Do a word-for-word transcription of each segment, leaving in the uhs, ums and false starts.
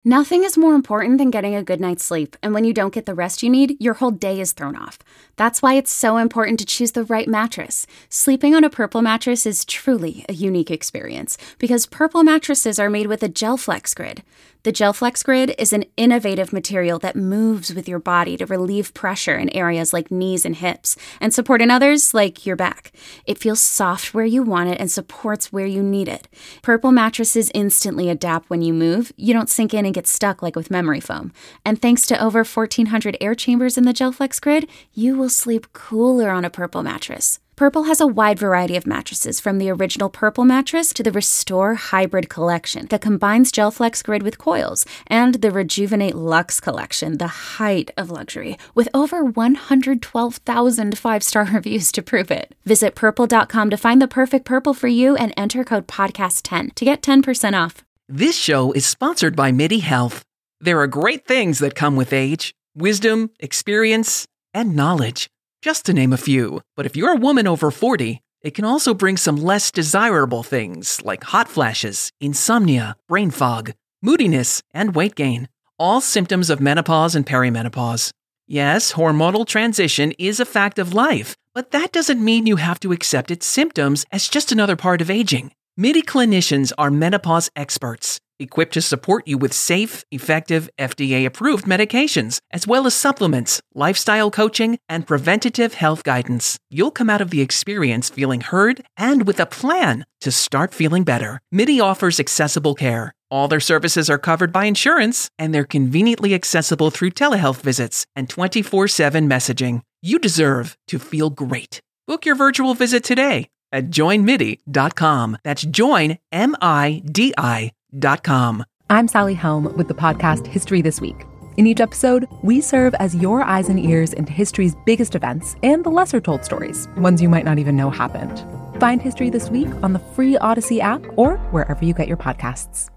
Nothing is more important than getting a good night's sleep, and when you don't get the rest you need, your whole day is thrown off. That's why it's so important to choose the right mattress. Sleeping on a Purple mattress is truly a unique experience, because Purple mattresses are made with a GelFlex Grid. The GelFlex Grid is an innovative material that moves with your body to relieve pressure in areas like knees and hips, and support in others like your back. It feels soft where you want it and supports where you need it. Purple mattresses instantly adapt when you move. You don't sink in and get stuck like with memory foam. And thanks to over fourteen hundred air chambers in the GelFlex Grid, you will sleep cooler on a Purple mattress. Purple has a wide variety of mattresses, from the original Purple mattress to the Restore Hybrid collection that combines GelFlex Grid with coils, and the Rejuvenate Luxe collection, the height of luxury, with over one hundred twelve thousand five-star reviews to prove it. Visit purple dot com to find the perfect Purple for you and enter code podcast ten to get ten percent off. This show is sponsored by MIDI Health. There are great things that come with age: wisdom, experience, and knowledge, just to name a few. But if you're a woman over forty, it can also bring some less desirable things like hot flashes, insomnia, brain fog, moodiness, and weight gain, all symptoms of menopause and perimenopause. Yes, hormonal transition is a fact of life, but that doesn't mean you have to accept its symptoms as just another part of aging. MIDI clinicians are menopause experts, equipped to support you with safe, effective, F D A-approved medications, as well as supplements, lifestyle coaching, and preventative health guidance. You'll come out of the experience feeling heard and with a plan to start feeling better. MIDI offers accessible care. All their services are covered by insurance, and they're conveniently accessible through telehealth visits and twenty-four seven messaging. You deserve to feel great. Book your virtual visit today at join midi dot com. That's join, M I D I dot com. I'm Sally Helm with the podcast History This Week. In each episode, we serve as your eyes and ears into history's biggest events and the lesser-told stories, ones you might not even know happened. Find History This Week on the free Odyssey app or wherever you get your podcasts.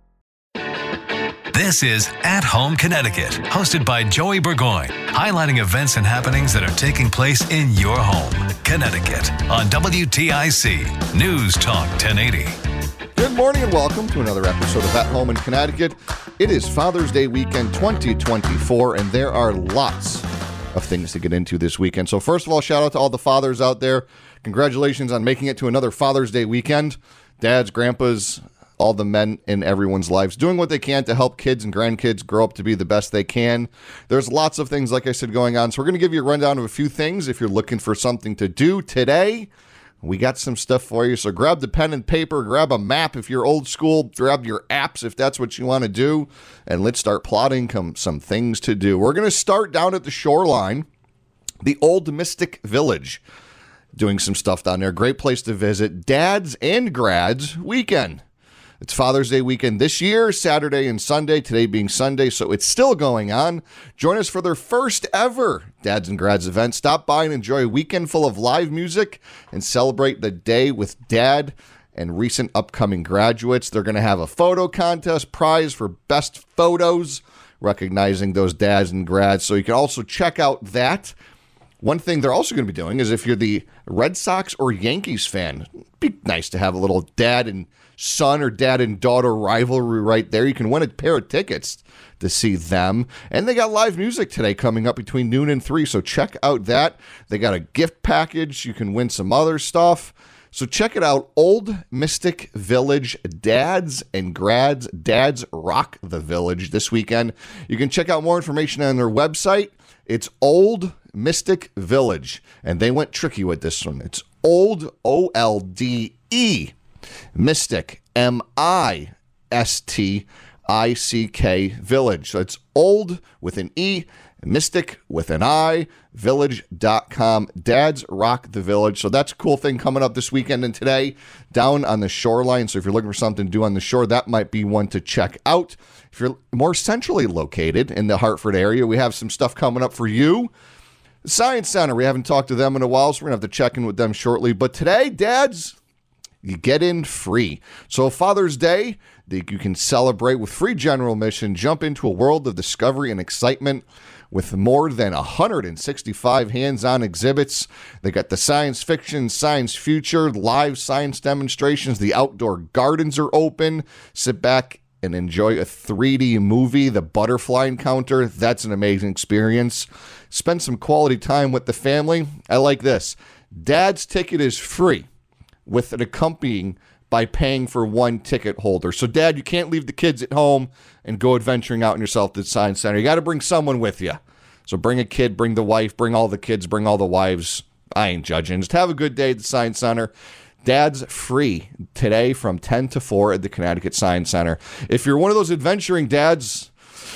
This is At Home Connecticut, hosted by Joey Burgoyne, highlighting events and happenings that are taking place in your home, Connecticut, on W T I C News Talk ten eighty. Good morning and welcome to another episode of At Home in Connecticut. It is Father's Day weekend twenty twenty-four, and there are lots of things to get into this weekend. So first of all, shout out to all the fathers out there. Congratulations on making it to another Father's Day weekend. Dads, grandpas, all the men in everyone's lives doing what they can to help kids and grandkids grow up to be the best they can. There's lots of things, like I said, going on. So we're going to give you a rundown of a few things. If you're looking for something to do today, we got some stuff for you. So grab the pen and paper, grab a map if you're old school, grab your apps if that's what you want to do, and let's start plotting some things to do. We're going to start down at the shoreline, the Old Mystic Village, doing some stuff down there. Great place to visit. Dads and Grads weekend. It's Father's Day weekend this year, Saturday and Sunday, today being Sunday, so it's still going on. Join us for their first ever Dads and Grads event. Stop by and enjoy a weekend full of live music and celebrate the day with Dad and recent upcoming graduates. They're going to have a photo contest, prize for best photos, recognizing those dads and grads. So you can also check out that. One thing they're also going to be doing is if you're the Red Sox or Yankees fan, it'd be nice to have a little dad and son or dad and daughter rivalry right there. You can win a pair of tickets to see them. And they got live music today coming up between noon and three, so check out that. They got a gift package. You can win some other stuff. So check it out. Old Mystic Village, Dads and Grads. Dads rock the village this weekend. You can check out more information on their website. It's Old Mystic Village, and they went tricky with this one. It's Old, O L D E, Mystic, M I S T I C K, Village. So it's Old with an E, Mystic with an I, village dot com. Dads rock the village. So that's a cool thing coming up this weekend and today down on the shoreline. So if you're looking for something to do on the shore, that might be one to check out. If you're more centrally located in the Hartford area, we have some stuff coming up for you. Science Center, we haven't talked to them in a while, so we're going to have to check in with them shortly. But today, dads, you get in free. So Father's Day, you can celebrate with free general admission. Jump into a world of discovery and excitement with more than one hundred sixty-five hands-on exhibits. They got the science fiction, science future, live science demonstrations. The outdoor gardens are open. Sit back and enjoy a three D movie, the Butterfly Encounter. That's an amazing experience. Spend some quality time with the family. I like this. Dad's ticket is free with an accompanying by paying for one ticket holder. So, Dad, you can't leave the kids at home and go adventuring out in yourself to the Science Center. You got to bring someone with you. So bring a kid, bring the wife, bring all the kids, bring all the wives. I ain't judging. Just have a good day at the Science Center. Dad's free today from ten to four at the Connecticut Science Center. If you're one of those adventuring dads,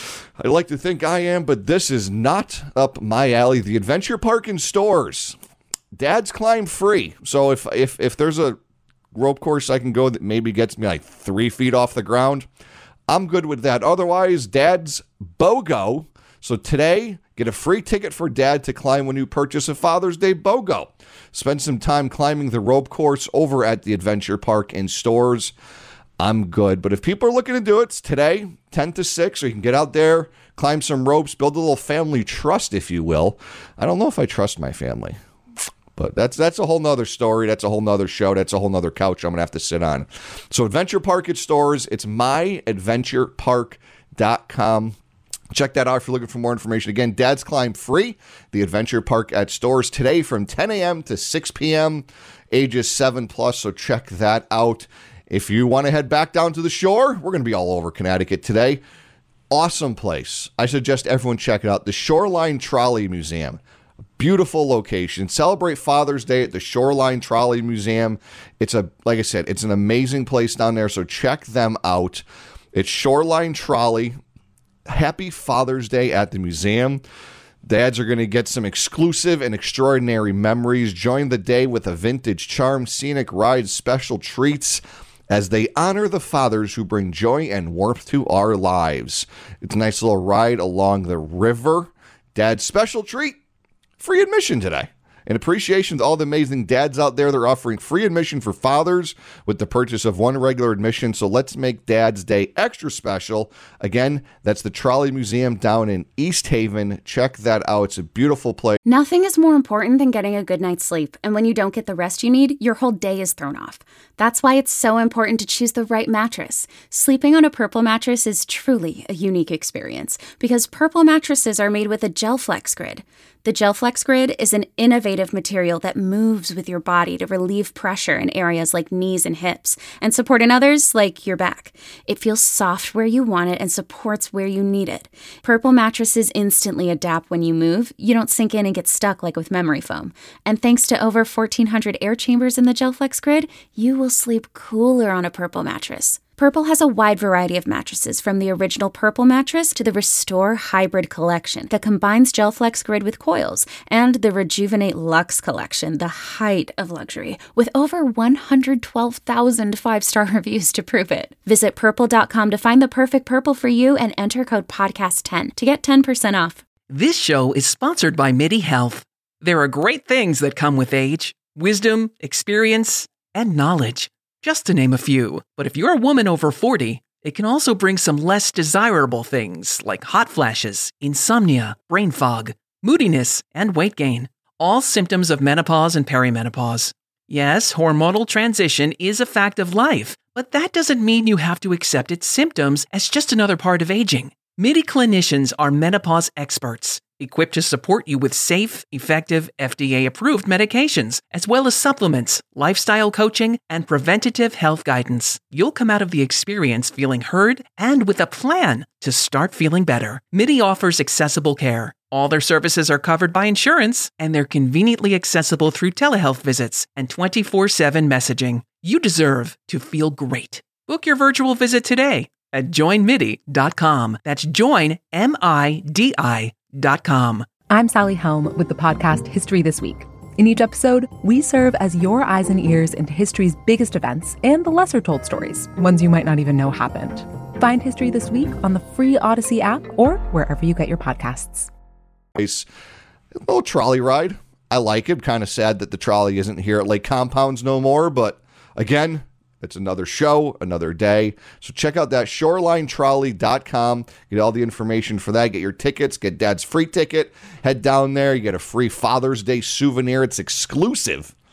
I like to think I am, but this is not up my alley. The Adventure Park in Stores. Dad's climb free. So if if if there's a rope course I can go that maybe gets me like three feet off the ground, I'm good with that. Otherwise, Dad's BOGO. So today, get a free ticket for Dad to climb when you purchase a Father's Day BOGO. Spend some time climbing the rope course over at the Adventure Park in Stores. I'm good. But if people are looking to do it, it's today, ten to six, so you can get out there, climb some ropes, build a little family trust, if you will. I don't know if I trust my family. But that's that's a whole nother story. That's a whole nother show. That's a whole nother couch I'm going to have to sit on. So Adventure Park at Stores. It's my adventure park dot com. Check that out if you're looking for more information. Again, Dad's Climb free. The Adventure Park at Stores today from ten a.m. to six p.m. Ages seven plus. So check that out. If you want to head back down to the shore, we're going to be all over Connecticut today. Awesome place. I suggest everyone check it out. The Shoreline Trolley Museum. Beautiful location. Celebrate Father's Day at the Shoreline Trolley Museum. It's a, like I said, it's an amazing place down there. So check them out. It's Shoreline Trolley. Happy Father's Day at the museum. Dads are going to get some exclusive and extraordinary memories. Join the day with a vintage charm, scenic rides, special treats as they honor the fathers who bring joy and warmth to our lives. It's a nice little ride along the river. Dad's special treat. Free admission today. In appreciation to all the amazing dads out there, they're offering free admission for fathers with the purchase of one regular admission. So let's make Dad's Day extra special. Again, that's the Trolley Museum down in East Haven. Check that out. It's a beautiful place. Nothing is more important than getting a good night's sleep. And when you don't get the rest you need, your whole day is thrown off. That's why it's so important to choose the right mattress. Sleeping on a Purple mattress is truly a unique experience because Purple mattresses are made with a GelFlex Grid. The GelFlex Grid is an innovative material that moves with your body to relieve pressure in areas like knees and hips and support in others like your back. It feels soft where you want it and supports where you need it. Purple mattresses instantly adapt when you move. You don't sink in and get stuck like with memory foam. And thanks to over fourteen hundred air chambers in the GelFlex Grid, you will sleep cooler on a Purple mattress. Purple has a wide variety of mattresses, from the original Purple mattress to the Restore Hybrid collection that combines GelFlex Grid with coils, and the Rejuvenate Luxe collection, the height of luxury, with over one hundred twelve thousand five-star reviews to prove it. Visit purple dot com to find the perfect Purple for you and enter code podcast ten to get ten percent off. This show is sponsored by MIDI Health. There are great things that come with age: wisdom, experience, and knowledge. Just to name a few. But if you're a woman over forty, it can also bring some less desirable things like hot flashes, insomnia, brain fog, moodiness, and weight gain. All symptoms of menopause and perimenopause. Yes, hormonal transition is a fact of life, but that doesn't mean you have to accept its symptoms as just another part of aging. MIDI clinicians are menopause experts, equipped to support you with safe, effective, F D A-approved medications, as well as supplements, lifestyle coaching, and preventative health guidance. You'll come out of the experience feeling heard and with a plan to start feeling better. MIDI offers accessible care. All their services are covered by insurance, and they're conveniently accessible through telehealth visits and twenty-four seven messaging. You deserve to feel great. Book your virtual visit today at join midi dot com. That's join, M I D I dot com. I'm Sally Helm with the podcast History This Week. In each episode, we serve as your eyes and ears into history's biggest events and the lesser-told stories, ones you might not even know happened. Find History This Week on the free Odyssey app or wherever you get your podcasts. A little trolley ride. I like it. Kind of sad that the trolley isn't here at Lake Compounds no more, but again, it's another show, another day. So check out that shoreline trolley dot com. Get all the information for that. Get your tickets. Get Dad's free ticket. Head down there. You get a free Father's Day souvenir. It's exclusive.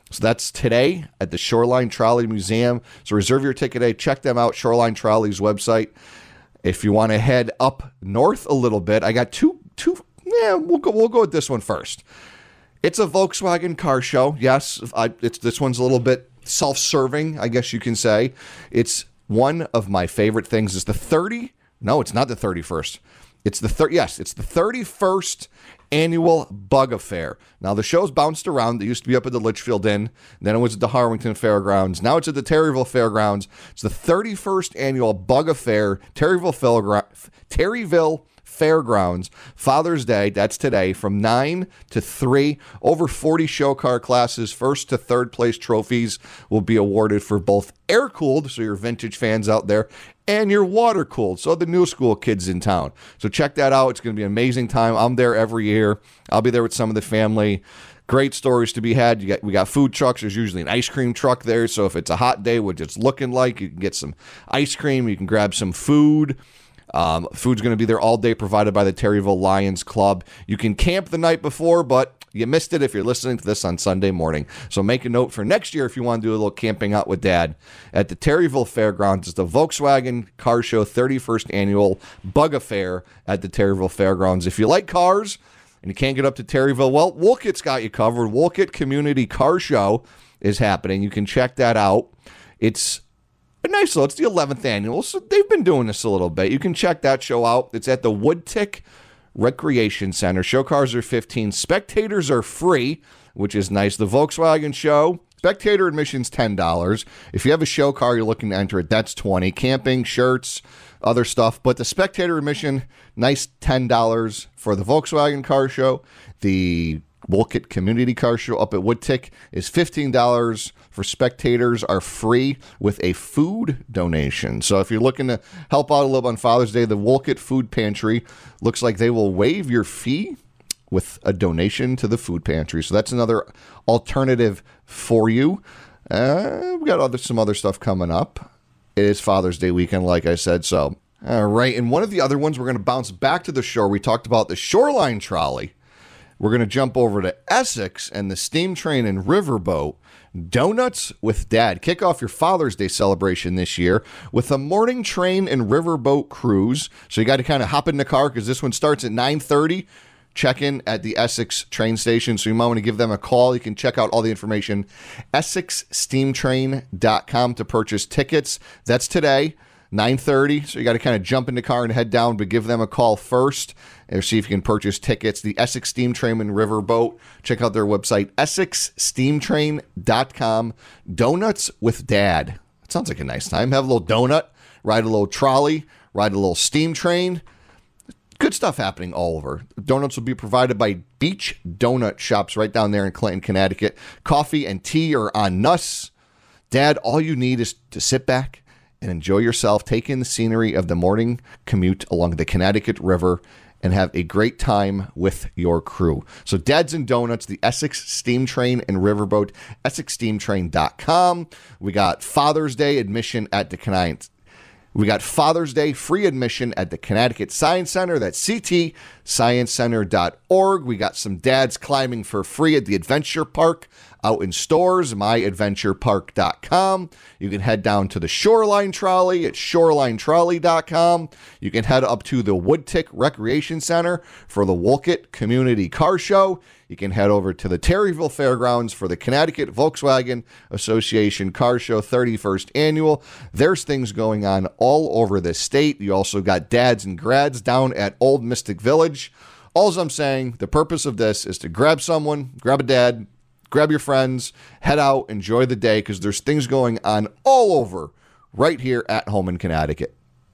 So that's today at the Shoreline Trolley Museum. So reserve your ticket today. Check them out, Shoreline Trolley's website. If you want to head up north a little bit, I got two, two, yeah, we'll go, we'll go with this one first. It's a Volkswagen car show. Yes, I, it's this one's a little bit self-serving, I guess you can say. It's one of my favorite things. It's the thirty, no, it's not the thirty-first. It's the third. Yes, it's the thirty-first annual Bug Affair. Now the show's bounced around. It used to be up at the Litchfield Inn, then it was at the Harwington Fairgrounds. Now it's at the Terryville Fairgrounds. It's the thirty-first annual Bug Affair, Terryville Fairgrounds. Terryville Fairgrounds, Father's Day, that's today, from nine to three. Over forty show car classes, first to third place trophies will be awarded for both air-cooled, so your vintage fans out there, and your water-cooled, so the new school kids in town. So check that out. It's going to be an amazing time. I'm there every year. I'll be there with some of the family. Great stories to be had. You got, we got food trucks. There's usually an ice cream truck there, so if it's a hot day, what it's looking like, you can get some ice cream. You can grab some food. Um, food's going to be there all day, provided by the Terryville Lions Club. You can camp the night before, but you missed it if you're listening to this on Sunday morning. So make a note for next year if you want to do a little camping out with Dad at the Terryville Fairgrounds. It's the Volkswagen Car Show thirty-first Annual Bug Affair at the Terryville Fairgrounds. If you like cars and you can't get up to Terryville, well, Wolcott's got you covered. Wolcott Community Car Show is happening. You can check that out. It's nice, though. It's the eleventh annual, so they've been doing this a little bit. You can check that show out. It's at the Woodtick Recreation Center. Show cars are fifteen dollars. Spectators are free, which is nice. The Volkswagen show, spectator admission's ten dollars. If you have a show car you're looking to enter it, that's twenty dollars. Camping, shirts, other stuff. But the spectator admission, nice ten dollars for the Volkswagen car show. The Wolcott Community Car Show up at Woodtick is fifteen dollars. For spectators are free with a food donation. So if you're looking to help out a little on Father's Day, the Wolcott Food Pantry looks like they will waive your fee with a donation to the food pantry. So that's another alternative for you. Uh, we've got other, some other stuff coming up. It is Father's Day weekend, like I said. So, all right. And one of the other ones, we're going to bounce back to the shore. We talked about the Shoreline Trolley. We're going to jump over to Essex and the Steam Train and Riverboat. Donuts with Dad. Kick off your Father's Day celebration this year with a morning train and riverboat cruise. So you got to kind of hop in the car because this one starts at nine thirty. Check in at the Essex train station. So you might want to give them a call. You can check out all the information. Essex Steam Train dot com to purchase tickets. That's today, nine thirty. So you got to kind of jump in the car and head down, but give them a call first and see if you can purchase tickets. The Essex Steam Train and Riverboat. Check out their website, Essex Steam Train dot com. Donuts with Dad. That sounds like a nice time. Have a little donut, ride a little trolley, ride a little steam train. Good stuff happening all over. Donuts will be provided by Beach Donut Shops right down there in Clinton, Connecticut. Coffee and tea are on us. Dad, all you need is to sit back and enjoy yourself, take in the scenery of the morning commute along the Connecticut River, and have a great time with your crew. So Dads and Donuts, the Essex Steam Train and Riverboat, Essex Steam Train dot com. We got Father's Day admission at the Connecticut. We got Father's Day free admission at the Connecticut Science Center. That's c t science center dot org. We got some dads climbing for free at the Adventure Park out in stores, my adventure park dot com. You can head down to the Shoreline Trolley at shoreline trolley dot com. You can head up to the Woodtick Recreation Center for the Wolcott Community Car Show. You can head over to the Terryville Fairgrounds for the Connecticut Volkswagen Association Car Show thirty-first Annual. There's things going on all over the state. You also got dads and grads down at Old Mystic Village. All I'm saying, the purpose of this is to grab someone, grab a dad, grab your friends, head out, enjoy the day, because there's things going on all over right here at home in Connecticut.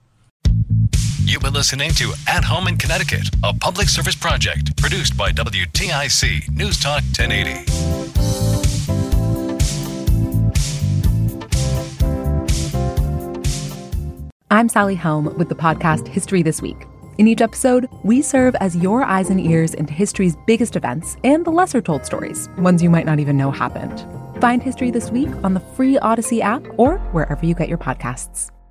You've been listening to At Home in Connecticut, a public service project produced by W T I C News Talk ten eighty. I'm Sally Helm with the podcast History This Week. In each episode, we serve as your eyes and ears into history's biggest events and the lesser-told stories, ones you might not even know happened. Find History This Week on the free Odyssey app or wherever you get your podcasts.